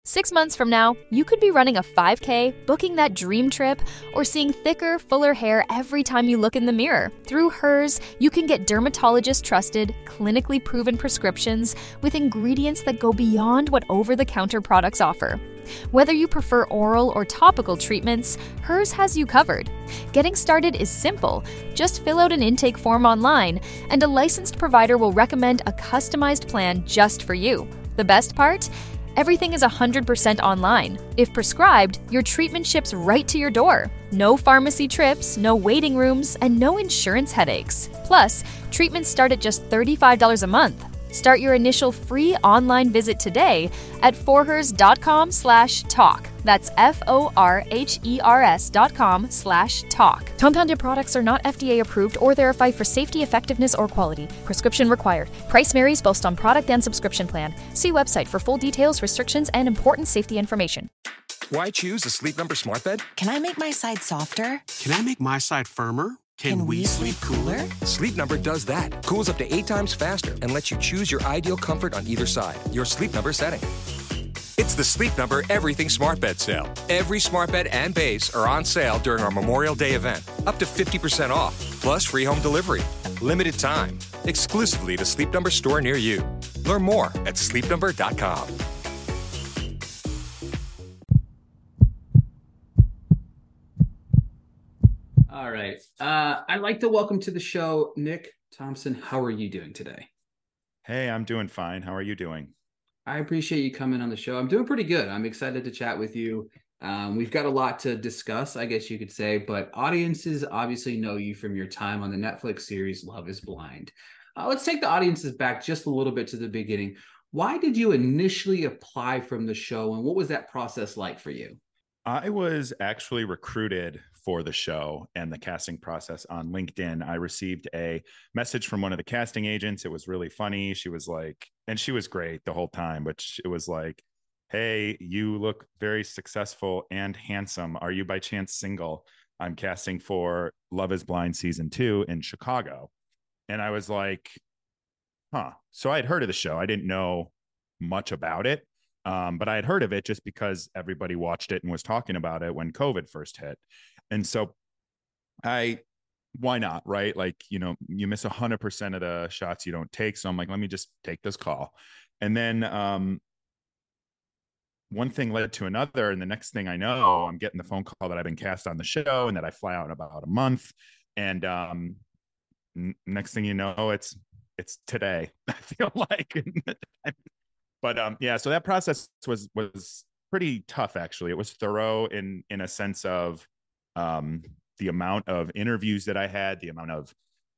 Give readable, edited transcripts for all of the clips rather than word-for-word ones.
6 months from now, you could be running a 5K, booking that dream trip, or seeing thicker, fuller hair every time you look in the mirror. Through Hers, you can get dermatologist-trusted, clinically proven prescriptions with ingredients that go beyond what over-the-counter products offer. Whether you prefer oral or topical treatments, Hers has you covered. Getting started is simple. Just fill out an intake form online, and a licensed provider will recommend a customized plan just for you. The best part? Everything is 100% online. If prescribed, your treatment ships right to your door. No pharmacy trips, no waiting rooms, and no insurance headaches. Plus, treatments start at just $35 a month. Start your initial free online visit today at forhers.com/talk. That's forhers.com/talk. Compounded products are not FDA approved or verified for safety, effectiveness, or quality. Prescription required. Price varies based on product and subscription plan. See website for full details, restrictions, and important safety information. Why choose a Sleep Number smart bed? Can I make my side softer? Can I make my side firmer? Can we sleep cooler? Sleep Number does that. Cools up to 8 times faster and lets you choose your ideal comfort on either side. Your Sleep Number setting. It's the Sleep Number Everything Smart Bed sale. Every smart bed and base are on sale during our Memorial Day event. Up to 50% off, plus free home delivery. Limited time. Exclusively to Sleep Number store near you. Learn more at sleepnumber.com. All right. I'd like to welcome to the show, Nick Thompson. How are you doing today? Hey, I'm doing fine. How are you doing? I appreciate you coming on the show. I'm doing pretty good. I'm excited to chat with you. We've got a lot to discuss, I guess you could say, but audiences obviously know you from your time on the Netflix series Love is Blind. Let's take the audiences back just a little bit to the beginning. Why did you initially apply from the show, and what was that process like for you? I was actually recruited for the show and the casting process on LinkedIn. I received a message from one of the casting agents. It was really funny. She was like, and she was great the whole time, but it was like, hey, you look very successful and handsome. Are you by chance single? I'm casting for Love is Blind season 2 in Chicago. And I was like, huh. So I had heard of the show. I didn't know much about it. But I had heard of it just because everybody watched it and was talking about it when COVID first hit. And so why not? Right. Like, you miss 100% of the shots you don't take. So I'm like, let me just take this call. And then, one thing led to another. And the next thing I know, I'm getting the phone call that I've been cast on the show and that I fly out in about a month. And, next thing you know, it's today, I feel like. But yeah, so that process was pretty tough, actually. It was thorough in a sense of the amount of interviews that I had, the amount of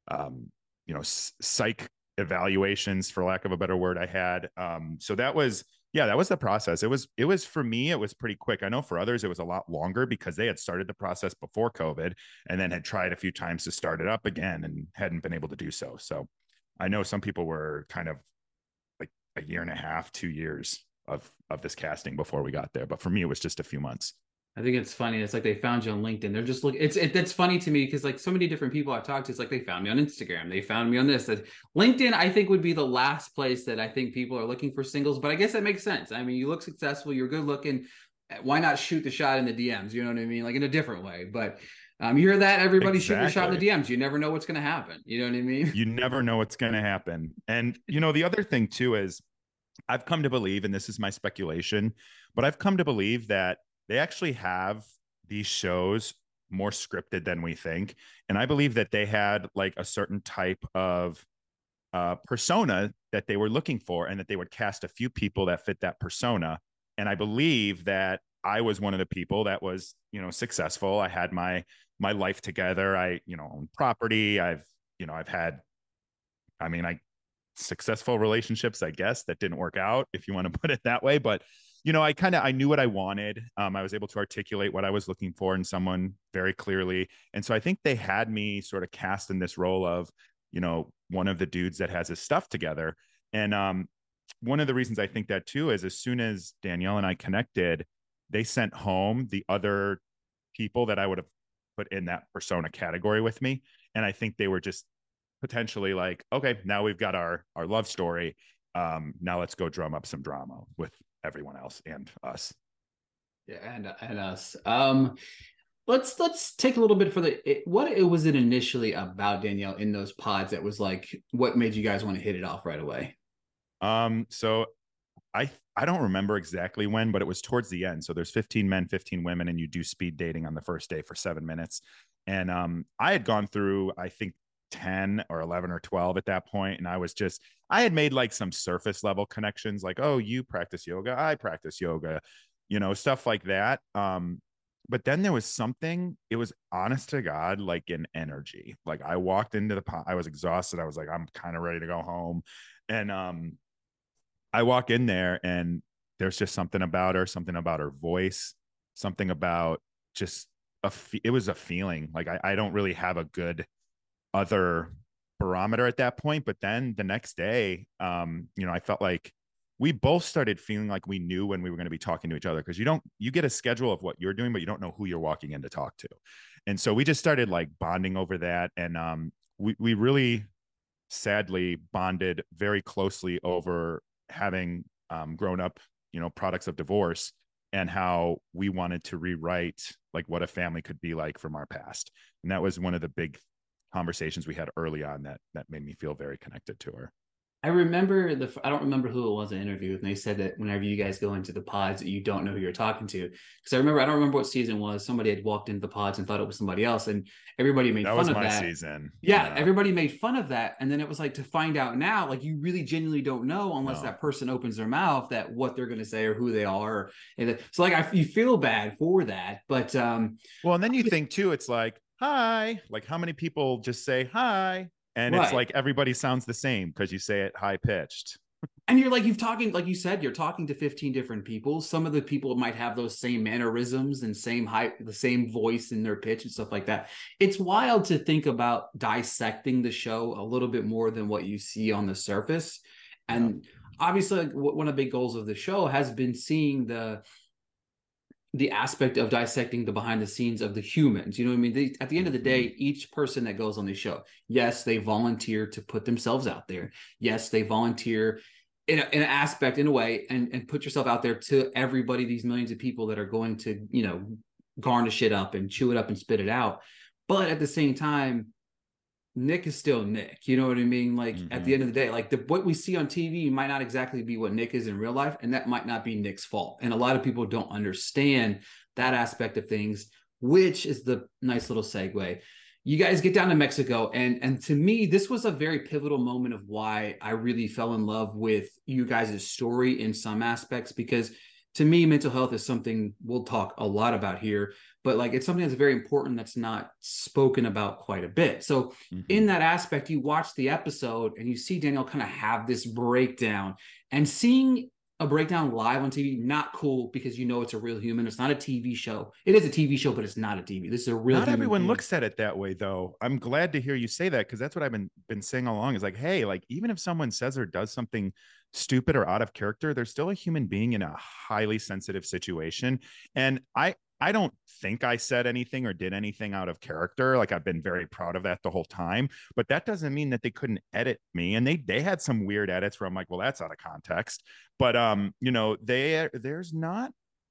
psych evaluations, for lack of a better word, I had. So that was the process. It was for me, it was pretty quick. I know for others it was a lot longer because they had started the process before COVID and then had tried a few times to start it up again and hadn't been able to do so. So I know some people were kind of like a year and a half, 2 years of this casting before we got there. But for me, it was just a few months. I think it's funny. It's like they found you on LinkedIn. They're just looking. That's funny to me because like so many different people I've talked to, it's like they found me on Instagram. They found me on this. That LinkedIn, I think, would be the last place that I think people are looking for singles. But I guess that makes sense. I mean, you look successful. You're good looking. Why not shoot the shot in the DMs? You know what I mean? Like in a different way. But you hear that everybody shooting a shot in the DMs. You never know what's going to happen. You know what I mean? You never know what's going to happen. And the other thing too is I've come to believe, and this is my speculation, but I've come to believe that they actually have these shows more scripted than we think. And I believe that they had like a certain type of persona that they were looking for and that they would cast a few people that fit that persona. And I believe that I was one of the people that was, successful. I had my life together. I, own property. I've had, successful relationships, I guess, that didn't work out, if you want to put it that way. But I knew what I wanted. I was able to articulate what I was looking for in someone very clearly. And so I think they had me sort of cast in this role of, one of the dudes that has his stuff together. And one of the reasons I think that too is as soon as Danielle and I connected, they sent home the other people that I would have put in that persona category with me. And I think they were just potentially like, okay, now we've got our love story. Now let's go drum up some drama everyone else and us. Yeah, and us. Let's take a little bit for what it was it initially about, Danielle, in those pods that was like what made you guys want to hit it off right away? So I don't remember exactly when, but it was towards the end. So there's 15 men, 15 women, and you do speed dating on the first day for 7 minutes. And I had gone through, I think, 10 or 11 or 12 at that point, and I had made like some surface level connections, like, oh, you practice yoga, I practice yoga, stuff like that. But then there was something, it was honest to God, like an energy. Like I walked into the pot, I was exhausted. I was like, I'm kind of ready to go home. And I walk in there and there's just something about her voice, something about just it was a feeling. Like I don't really have a good other barometer at that point. But then the next day, I felt like we both started feeling like we knew when we were going to be talking to each other, because you get a schedule of what you're doing, but you don't know who you're walking in to talk to. And so we just started like bonding over that. And we really sadly bonded very closely over having grown up, products of divorce, and how we wanted to rewrite like what a family could be like from our past. And that was one of the big conversations we had early on that made me feel very connected to her. I remember I don't remember who it was I interviewed, and they said that whenever you guys go into the pods, that you don't know who you're talking to. Because I don't remember what season it was. Somebody had walked into the pods and thought it was somebody else, and everybody made fun of that. That was my season. Yeah, everybody made fun of that, and then it was like, to find out now, like you really genuinely don't know unless that person opens their mouth that what they're going to say or who they are. So like you feel bad for that, but well, and then you think too, it's like, hi, like how many people just say hi? And It's like everybody sounds the same because you say it high pitched. And you're like, like you said, you're talking to 15 different people. Some of the people might have those same mannerisms and the same voice in their pitch and stuff like that. It's wild to think about dissecting the show a little bit more than what you see on the surface. And obviously, like, one of the big goals of the show has been seeing the aspect of dissecting the behind the scenes of the humans. You know what I mean? At the end of the day, each person that goes on the show, yes, they volunteer to put themselves out there. Yes, they volunteer in an aspect, in a way, and put yourself out there to everybody, these millions of people that are going to, garnish it up and chew it up and spit it out. But at the same time, Nick is still Nick. You know what I mean? Like at the end of the day, like what we see on TV might not exactly be what Nick is in real life. And that might not be Nick's fault. And a lot of people don't understand that aspect of things, which is the nice little segue. You guys get down to Mexico. And to me, this was a very pivotal moment of why I really fell in love with you guys' story in some aspects, because to me, mental health is something we'll talk a lot about here, but like it's something that's very important that's not spoken about quite a bit. So in that aspect, you watch the episode and you see Danielle kind of have this breakdown, and seeing a breakdown live on TV, not cool, because it's a real human. It's not a TV show. It is a TV show, but it's not a TV. This is a real. Not everyone looks at it that way, though. I'm glad to hear you say that, because that's what I've been saying all along. Is like, hey, like even if someone says or does something stupid or out of character, they're still a human being in a highly sensitive situation. And I don't think I said anything or did anything out of character. Like I've been very proud of that the whole time, but that doesn't mean that they couldn't edit me. And they had some weird edits where I'm like, well, that's out of context. But there's not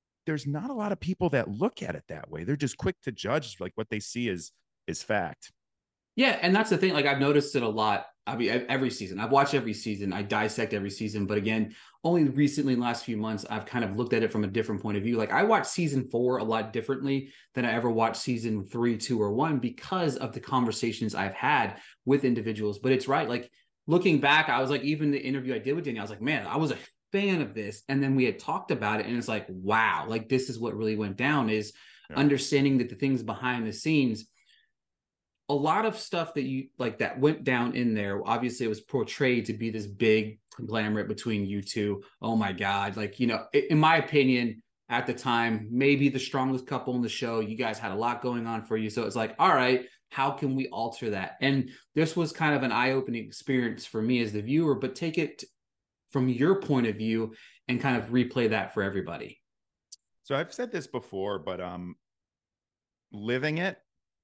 a lot of people that look at it that way. They're just quick to judge like what they see is fact. Yeah, and that's the thing. Like I've noticed it a lot. I mean, every season. I've watched every season. I dissect every season. But again, only recently in the last few months, I've kind of looked at it from a different point of view. Like I watched season 4 a lot differently than I ever watched season 3, 2, or 1, because of the conversations I've had with individuals. But it's right. Like looking back, I was like, even the interview I did with Danielle, I was like, man, I was a fan of this. And then we had talked about it, and it's like, wow, like this is what really went down, is understanding that the things behind the scenes, a lot of stuff that you like that went down in there. Obviously, it was portrayed to be this big conglomerate between you two. Oh my God. Like, in my opinion, at the time, maybe the strongest couple in the show. You guys had a lot going on for you. So it's like, all right, how can we alter that? And this was kind of an eye-opening experience for me as the viewer, but take it from your point of view and kind of replay that for everybody. So I've said this before, but living it,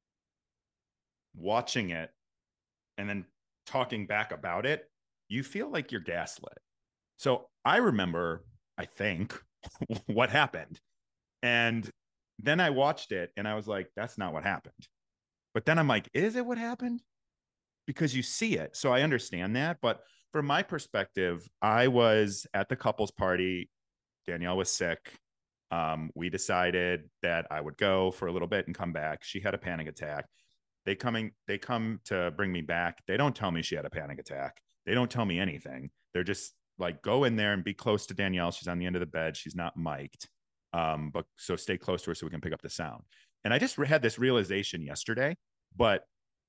watching it, and then talking back about it, you feel like you're gaslit. So I remember, I think, what happened? And then I watched it and I was like, that's not what happened. But then I'm like, is it what happened? Because you see it. So I understand that. But from my perspective, I was at the couples party. Danielle was sick. We decided that I would go for a little bit and come back. She had a panic attack. They come to bring me back. They don't tell me she had a panic attack. They don't tell me anything. They're just like, go in there and be close to Danielle. She's on the end of the bed. She's not mic'd. But so stay close to her so we can pick up the sound. And I just had this realization yesterday, but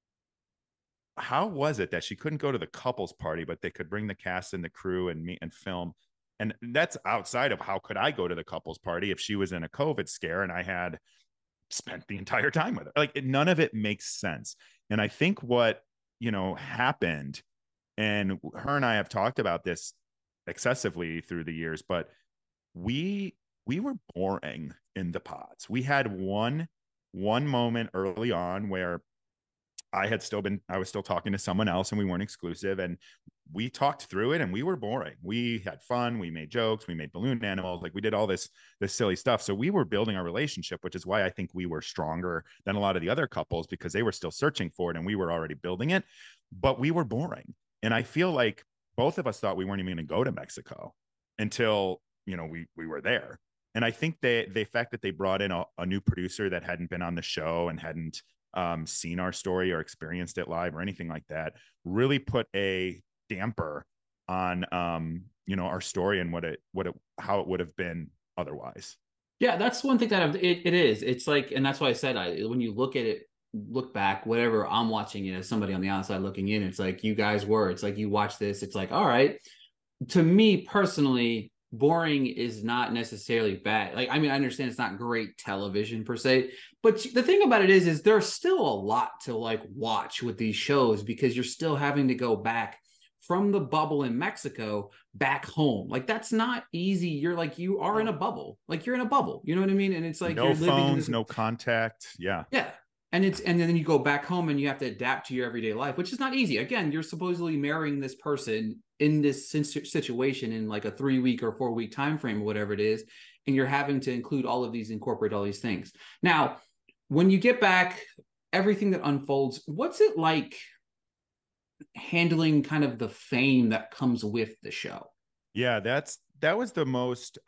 how was it that she couldn't go to the couples party, but they could bring the cast and the crew and meet and film? And that's outside of how could I go to the couples party if she was in a COVID scare and I had spent the entire time with her. Like none of it makes sense. And I think what, happened, and her and I have talked about this excessively through the years, but we were boring in the pods. We had one moment early on where I was still talking to someone else and we weren't exclusive, and we talked through it and we were boring. We had fun. We made jokes. We made balloon animals. Like we did all this silly stuff. So we were building our relationship, which is why I think we were stronger than a lot of the other couples because they were still searching for it and we were already building it, but we were boring. And I feel like both of us thought we weren't even going to go to Mexico until, we were there. And I think the fact that they brought in a new producer that hadn't been on the show and hadn't seen our story or experienced it live or anything like that really put a damper on our story and how it would have been otherwise. Yeah, that's one thing that it is. It's like, and that's why I said when you look at it, look back, whatever, I'm watching it as somebody on the outside looking in. It's like you guys were. It's like you watch this. It's like, all right. To me personally, boring is not necessarily bad. Like, I mean, I understand it's not great television per se, but the thing about it is there's still a lot to like watch with these shows because you're still having to go back from the bubble in Mexico back home. Like that's not easy. You're like, you are in a bubble. Like you're in a bubble. You know what I mean? And it's like no you're phones, no contact. Yeah. Yeah. And then you go back home and you have to adapt to your everyday life, which is not easy. Again, you're supposedly marrying this person in this situation in like a 3-week or 4-week time frame or whatever it is, and you're having to incorporate all these things. Now, when you get back, everything that unfolds, what's it like handling kind of the fame that comes with the show? Yeah, that was the most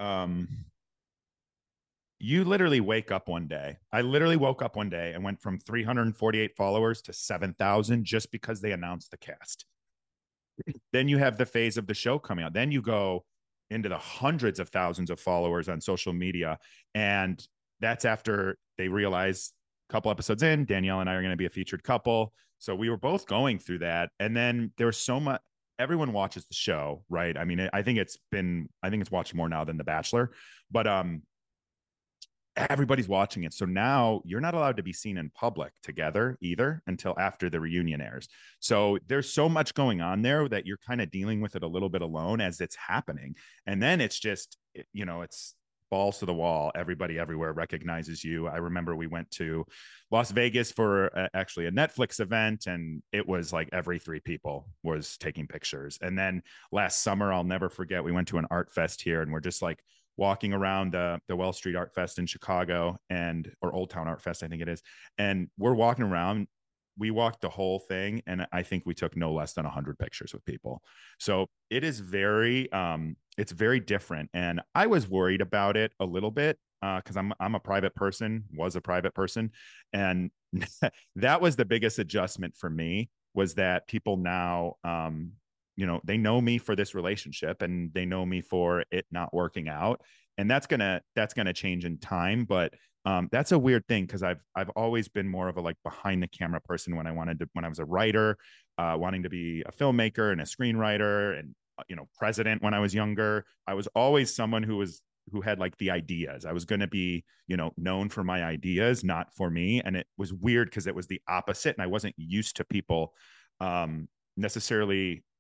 you literally wake up one day. I literally woke up one day and went from 348 followers to 7,000 just because they announced the cast. Then you have the phase of the show coming out. Then you go into the hundreds of thousands of followers on social media. And that's after they realize a couple episodes in, Danielle and I are going to be a featured couple. So we were both going through that. And then there was so much, everyone watches the show, right? I mean, I think it's watched more now than The Bachelor, but everybody's watching it. So now you're not allowed to be seen in public together either until after the reunion airs. So there's so much going on there that you're kind of dealing with it a little bit alone as it's happening. And then it's just, it's balls to the wall. Everybody everywhere recognizes you. I remember we went to Las Vegas for actually a Netflix event, and it was like every 3 people was taking pictures. And then last summer, I'll never forget, we went to an art fest here, and we're just like walking around the Well Street Art Fest in Chicago or Old Town Art Fest, I think it is. And we're walking around. We walked the whole thing, and I think we took no less than 100 pictures with people. So it is it's very different. And I was worried about it a little bit because I'm a private person, was a private person. And that was the biggest adjustment for me, was that people now, they know me for this relationship and they know me for it not working out. And that's gonna change in time. But that's a weird thing, because I've always been more of a like behind the camera person when I was a writer, wanting to be a filmmaker and a screenwriter and president when I was younger. I was always someone who had like the ideas. I was going to be known for my ideas, not for me. And it was weird because it was the opposite, and I wasn't used to people necessarily.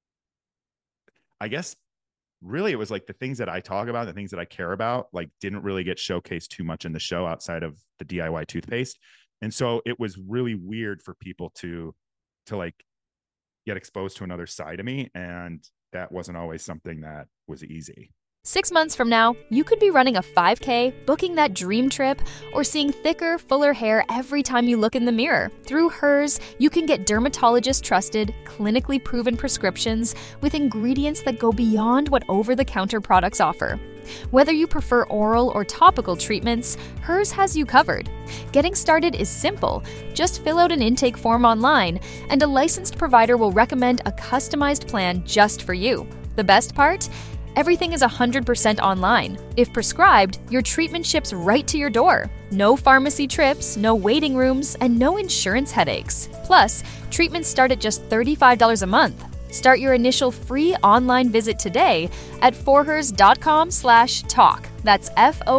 I guess really it was like the things that I talk about, the things that I care about, like didn't really get showcased too much in the show outside of the DIY toothpaste. And so it was really weird for people to like get exposed to another side of me. And that wasn't always something that was easy. 6 months from now, you could be running a 5K, booking that dream trip, or seeing thicker, fuller hair every time you look in the mirror. Through Hers, you can get dermatologist-trusted, clinically proven prescriptions with ingredients that go beyond what over-the-counter products offer. Whether you prefer oral or topical treatments, Hers has you covered. Getting started is simple. Just fill out an intake form online, and a licensed provider will recommend a customized plan just for you. The best part? Everything is 100% online. If prescribed, your treatment ships right to your door. No pharmacy trips, no waiting rooms, and no insurance headaches. Plus, treatments start at just $35 a month. Start your initial free online visit today at forhers.com/talk. That's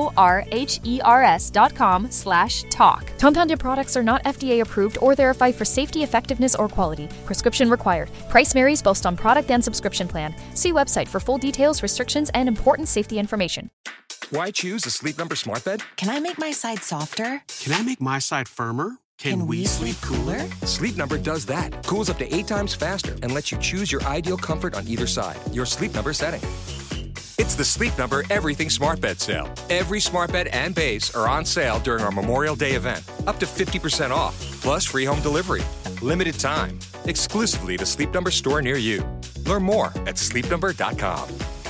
FORHERS.com/talk. Compounded products are not FDA approved or verified for safety, effectiveness, or quality. Prescription required. Price varies based on product and subscription plan. See website for full details, restrictions, and important safety information. Why choose a Sleep Number smart bed? Can I make my side softer? Can I make my side firmer? Can we sleep cooler? Sleep Number does that. Cools up to 8 times faster and lets you choose your ideal comfort on either side. Your Sleep Number setting. It's the Sleep Number Everything Smart Bed Sale. Every smart bed and base are on sale during our Memorial Day event. Up to 50% off, plus free home delivery. Limited time. Exclusively to Sleep Number store near you. Learn more at sleepnumber.com.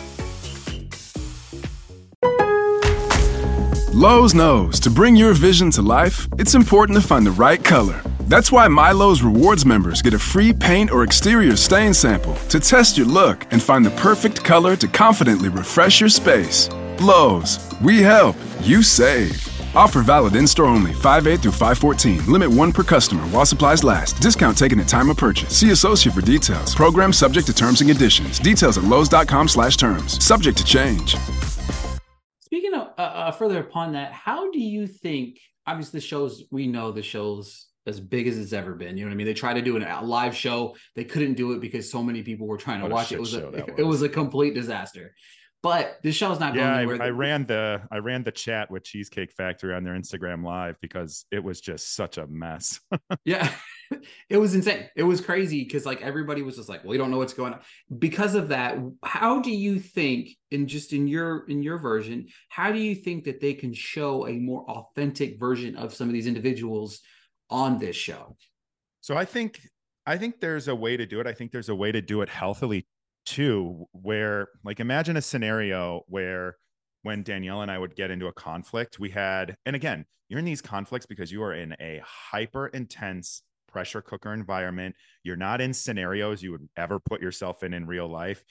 Lowe's knows to bring your vision to life, it's important to find the right color. That's why MyLowe's Rewards members get a free paint or exterior stain sample to test your look and find the perfect color to confidently refresh your space. Lowe's, we help, you save. Offer valid in-store only 5/8 through 5/14. Limit 1 per customer while supplies last. Discount taken at time of purchase. See associate for details. Program subject to terms and conditions. Details at lowes.com/terms. Subject to change. Speaking of further upon that, how do you think, obviously we know the show's as big as it's ever been, you know what I mean? They tried to do a live show. They couldn't do it because so many people were trying to watch it. It was a complete disaster. But this show's not going anywhere. I ran the chat with Cheesecake Factory on their Instagram Live because it was just such a mess. Yeah, it was insane. It was crazy because everybody was just like, well, we don't know what's going on. Because of that, how do you think, in your version, how do you think that they can show a more authentic version of some of these individuals on this show? So I think there's a way to do it. I think there's a way to do it healthily too, where imagine a scenario where when Danielle and I would get into a conflict, and again, you're in these conflicts because you are in a hyper intense pressure cooker environment. You're not in scenarios you would ever put yourself in real life.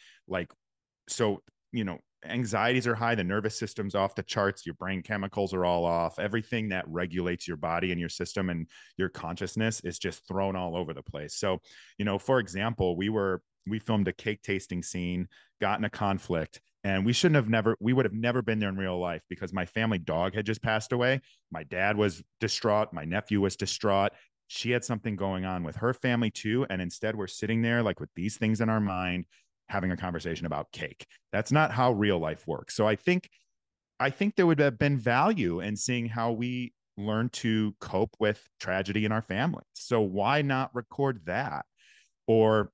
So, anxieties are high, the nervous system's off the charts, your brain chemicals are all off. Everything that regulates your body and your system and your consciousness is just thrown all over the place. So, for example, we filmed a cake tasting scene, got in a conflict, and we would have never been there in real life because my family dog had just passed away. My dad was distraught. My nephew was distraught. She had something going on with her family too. And instead we're sitting there with these things in our mind, having a conversation about cake. That's not how real life works. So I think there would have been value in seeing how we learn to cope with tragedy in our family. So why not record that? Or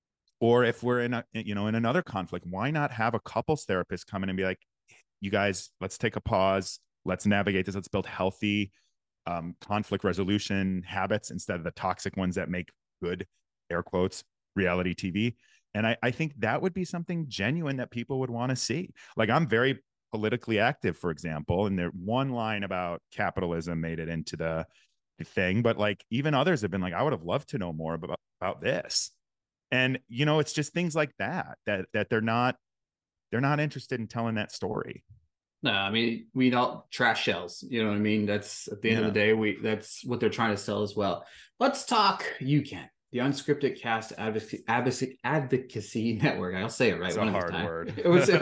if we're in another conflict, why not have a couples therapist come in and be like, you guys, let's take a pause. Let's navigate this. Let's build healthy conflict resolution habits instead of the toxic ones that make good, air quotes, reality TV. And I think that would be something genuine that people would want to see. I'm very politically active, for example, and there one line about capitalism made it into the thing, but even others have been I would have loved to know more about this. And, it's just things like that they're not interested in telling that story. No, I mean, we don't trash shells. You know what I mean? That's at the end of the day, that's what they're trying to sell as well. Let's talk UCAN, the Unscripted Cast Advocacy Network. I'll say it right. It's a hard word. It was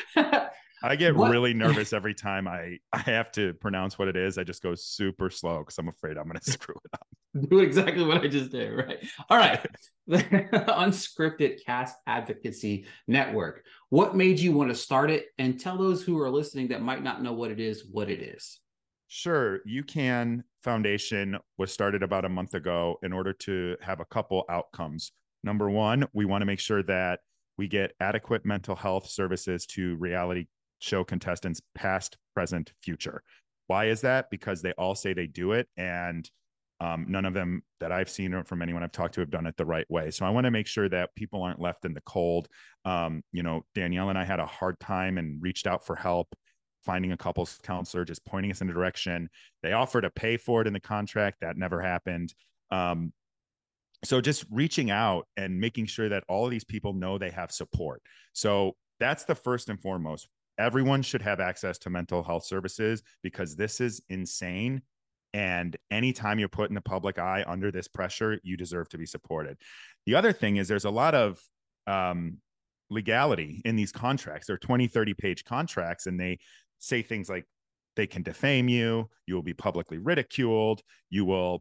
I get really nervous every time I have to pronounce what it is. I just go super slow because I'm afraid I'm going to screw it up. Do exactly what I just did, right? All right. The Unscripted Cast Advocacy Network. What made you want to start it? And tell those who are listening that might not know what it is. Sure. UCAN Foundation was started about a month ago in order to have a couple outcomes. Number one, we want to make sure that we get adequate mental health services to reality show contestants, past, present, future. Why is that? Because they all say they do it, and none of them that I've seen or from anyone I've talked to have done it the right way. So I want to make sure that people aren't left in the cold. Danielle and I had a hard time and reached out for help finding a couples counselor, just pointing us in a direction. They offered to pay for it in the contract. That never happened. So just reaching out and making sure that all of these people know they have support. So that's the first and foremost. Everyone should have access to mental health services, because this is insane. And anytime you're put in the public eye under this pressure, you deserve to be supported. The other thing is there's a lot of legality in these contracts. They're 20, 30-page contracts, and they say things like they can defame you, you will be publicly ridiculed, you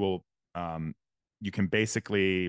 can basically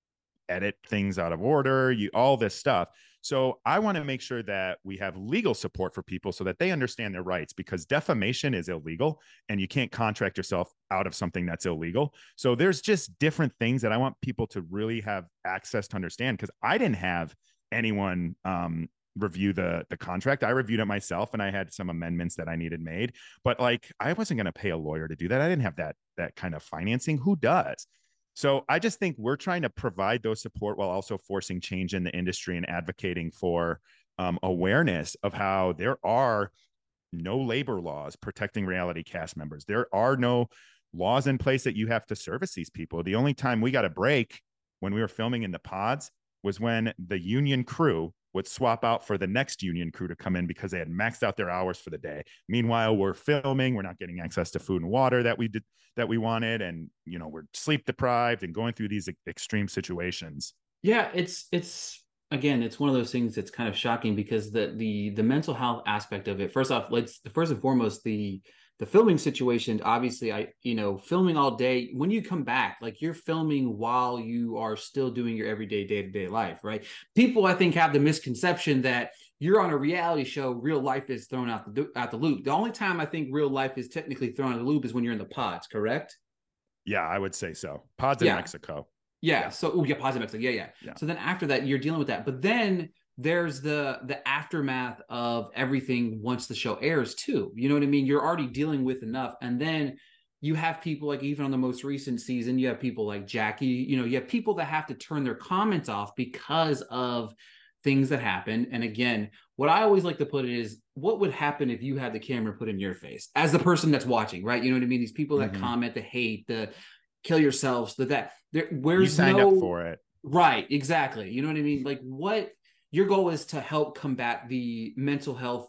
edit things out of order, all this stuff. So I want to make sure that we have legal support for people so that they understand their rights, because defamation is illegal and you can't contract yourself out of something that's illegal. So there's just different things that I want people to really have access to understand, because I didn't have anyone review the contract. I reviewed it myself, and I had some amendments that I needed made, but like, I wasn't going to pay a lawyer to do that. I didn't have that kind of financing. Who does? So I just think we're trying to provide those support while also forcing change in the industry and advocating for awareness of how there are no labor laws protecting reality cast members. There are no laws in place that you have to service these people. The only time we got a break when we were filming in the pods was when the union crew would swap out for the next union crew to come in because they had maxed out their hours for the day. Meanwhile, we're filming, we're not getting access to food and water that we wanted. And, we're sleep deprived and going through these extreme situations. Yeah. It's again, it's one of those things that's kind of shocking, because the mental health aspect of it, first and foremost, the filming situation, obviously filming all day, when you come back, like, you're filming while you are still doing your everyday day-to-day life, right? People, I think, have the misconception that you're on a reality show, real life is thrown out the loop. The only time I think real life is technically thrown out of the loop is when you're in the pods, correct? Yeah, I would say so. Pods in Mexico. Yeah. So, pods in Mexico. Yeah. So then after that, you're dealing with that. But then there's the aftermath of everything once the show airs too. You know what I mean? You're already dealing with enough. And then you have people like, even on the most recent season, you have people like Jackie, you have people that have to turn their comments off because of things that happen. And again, what I always like to put it is, what would happen if you had the camera put in your face as the person that's watching, right? You know what I mean? These people that comment, the hate, the kill yourselves, where's you signed up for it. Right. Exactly. You know what I mean? Like, what your goal is to help combat the mental health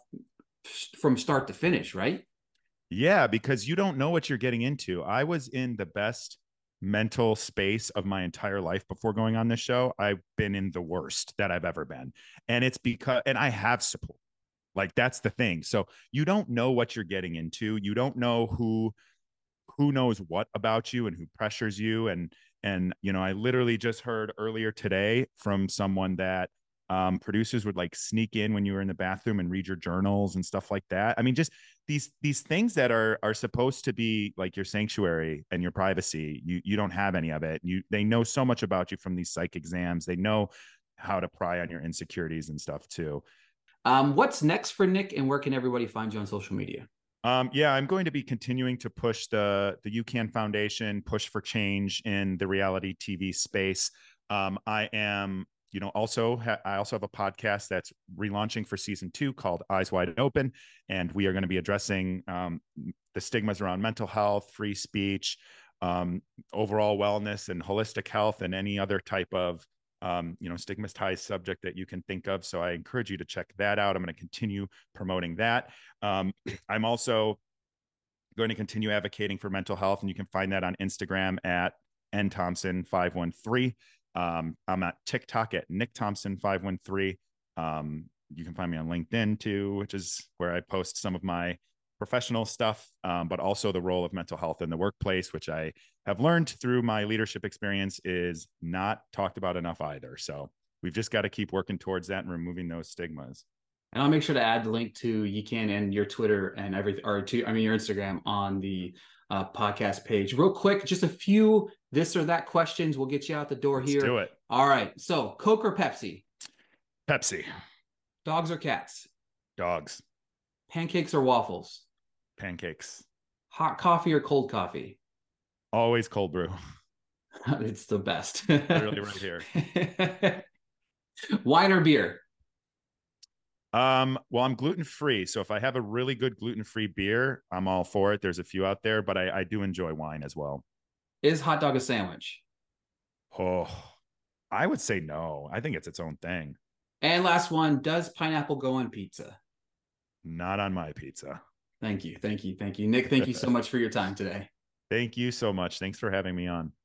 from start to finish, right? Yeah, because you don't know what you're getting into. I was in the best mental space of my entire life before going on this show. I've been in the worst that I've ever been. And it's and I have support. Like, that's the thing. So you don't know what you're getting into. You don't know who knows what about you and who pressures you. And I literally just heard earlier today from someone that producers would like sneak in when you were in the bathroom and read your journals and stuff like that. I mean, just these things that are supposed to be like your sanctuary and your privacy. You don't have any of it. They know so much about you from these psych exams. They know how to pry on your insecurities and stuff too. What's next for Nick, and where can everybody find you on social media? I'm going to be continuing to push the UCAN Foundation, push for change in the reality TV space. I am, I also have a podcast that's relaunching for season 2 called Eyes Wide Open. And we are going to be addressing the stigmas around mental health, free speech, overall wellness, and holistic health, and any other type of stigmatized subject that you can think of. So I encourage you to check that out. I'm going to continue promoting that. I'm also going to continue advocating for mental health, and you can find that on Instagram at nthompson513. I'm at TikTok at nickthompson513. You can find me on LinkedIn too, which is where I post some of my professional stuff, but also the role of mental health in the workplace, which I have learned through my leadership experience is not talked about enough either. So we've just got to keep working towards that and removing those stigmas. And I'll make sure to add the link to UCAN and your Twitter and everything, your Instagram on the podcast page. Real quick, just a few this or that questions. We'll get you out the door here. Let's do it. All right. So, Coke or Pepsi? Pepsi. Dogs or cats? Dogs. Pancakes or waffles? Pancakes. Hot coffee or cold coffee? Always cold brew. It's the best. Literally right here. Wine or beer? Well, I'm gluten-free, so if I have a really good gluten-free beer, I'm all for it. There's a few out there, but I do enjoy wine as well. Is hot dog a sandwich? Oh, I would say no. I think it's its own thing. And last one, does pineapple go on pizza? Not on my pizza. Thank you. Nick, thank you so much for your time today. Thank you so much. Thanks for having me on.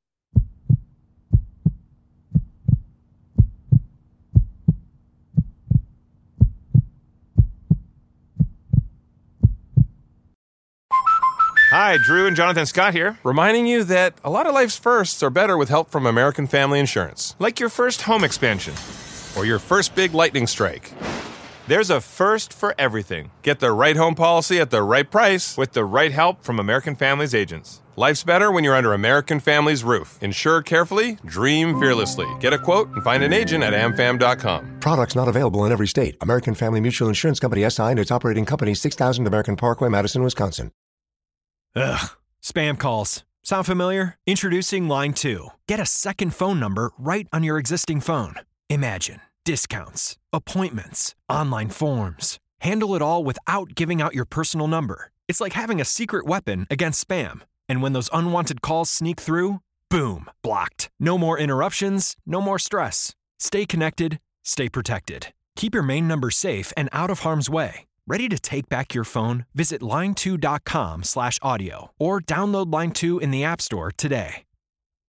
Hi, Drew and Jonathan Scott here, reminding you that a lot of life's firsts are better with help from American Family Insurance. Like your first home expansion or your first big lightning strike. There's a first for everything. Get the right home policy at the right price with the right help from American Family's agents. Life's better when you're under American Family's roof. Insure carefully, dream fearlessly. Get a quote and find an agent at amfam.com. Products not available in every state. American Family Mutual Insurance Company SI and its operating company 6000 American Parkway, Madison, Wisconsin. Ugh. Spam calls. Sound familiar? Introducing Line 2. Get a second phone number right on your existing phone. Imagine discounts, appointments, online forms. Handle it all without giving out your personal number. It's like having a secret weapon against spam. And when those unwanted calls sneak through, boom, blocked. No more interruptions, no more stress. Stay connected, stay protected. Keep your main number safe and out of harm's way. Ready to take back your phone? Visit line2.com/audio or download Line 2 in the App Store today.